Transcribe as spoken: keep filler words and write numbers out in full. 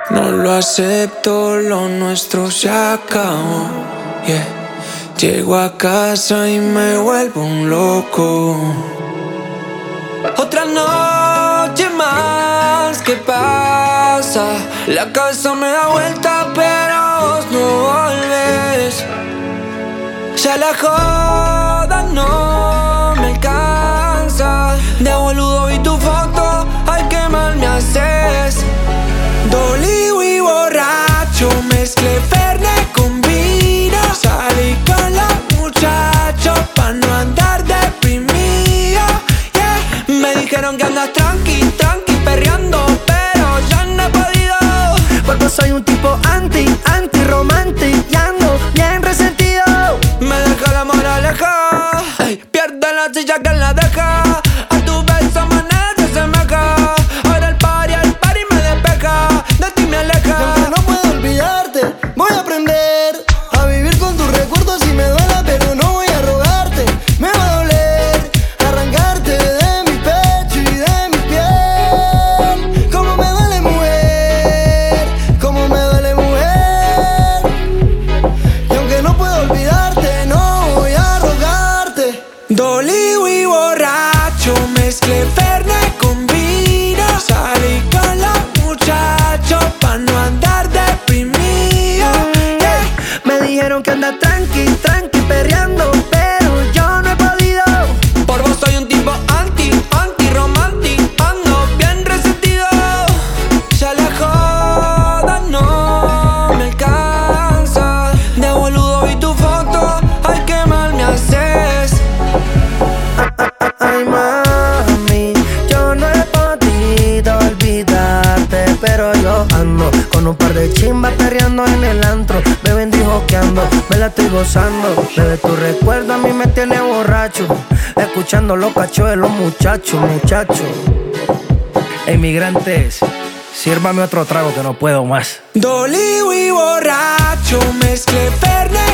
No lo acepto, lo nuestro se acabó. Yeah. Llego a casa y me vuelvo un loco. Otra noche más, ¿qué pasa? La casa me da vuelta, pero vos no volves. Ya la joda no me alcanza. De boludo vi tu foto, ay qué mal me haces. Dolido y borracho, mezclé Fernet con vino. Salí con los muchachos pa' no andar deprimido, yeah. Me dijeron que andas tranqui, tranqui, perreando, pero ya no he podido. Porque soy un tipo anti, anti romántico y ando bien resentido. Me deja la moraleja, ey, pierde la silla que la deja. A tu beso amanece, se meja. Ahora el party, el party me despeja. De ti me aleja. Aunque no puedo olvidarte, voy a aprender a vivir con tus recuerdos y me duela, pero no voy a rogarte. Me va a doler arrancarte de mi pecho y de mi piel. Como me duele, mujer, como me duele, mujer. Y aunque no puedo olvidarte, no voy a rogarte. Dolido y borracho, mezclé Fernet con vino. Salí con los muchachos pa' no andar deprimido, yeah. Me dijeron que anda tranqui, tranqui, perreando, pero yo no he podido. Por vos soy un tipo anti, anti romántico, ando bien resentido. Ya la joda no me alcanza. De boludo vi tu foto, ay qué mal me haces. Ay, mami, yo no he podido olvidarte, pero yo ando con un par de chimbas perreando en el antro. Me bendijo que ando, me la estoy gozando. Bebé, tu recuerdo a mí me tiene borracho, escuchando los cachos de los muchachos, muchachos. Emigrantes, sírvame otro trago que no puedo más. Dolido y borracho, mezclé Fernet